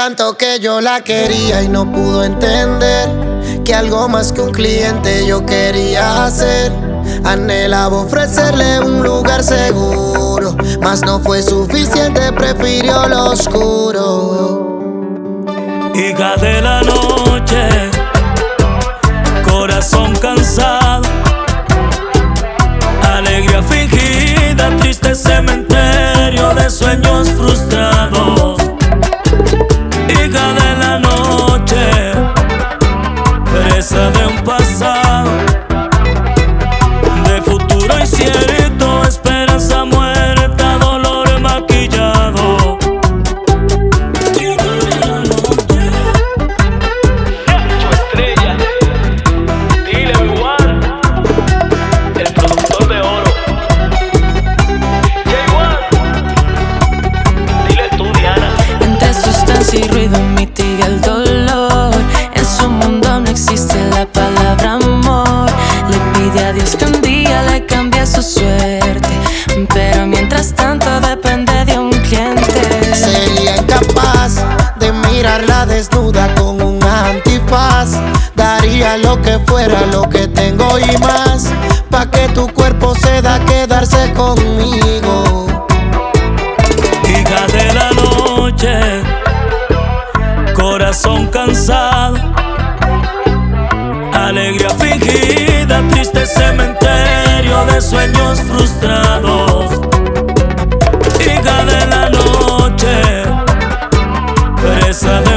tanto que yo la quería y no pudo entender que algo más que un cliente yo quería hacer. Anhelaba ofrecerle un lugar seguro, mas no fue suficiente, prefirió lo oscuro. Hija de la noche, corazón cansado, alegría fingida, triste cementerio de sueños frustrados. Hija de la noche, presa de un pasado, de futuro incierto, esperanza muerta, dolor maquillado. Hija de la noche. Tu estrella, dile igual, el productor de oro. Dile tú, Diana. Entre sustancia y ruido mitiga el dolor. En su mundo no existe la palabra amor. Le pide a Dios que un día le cambie su suerte, pero mientras tanto depende de un cliente. Sería incapaz de mirarla desnuda con un antifaz. Daría lo que fuera, lo que tengo y más, pa' que tu cuerpo ceda a quedarse conmigo. Hija de la noche, corazón cansado, alegría fingida, triste cementerio de sueños frustrados. Hija de la noche, presa de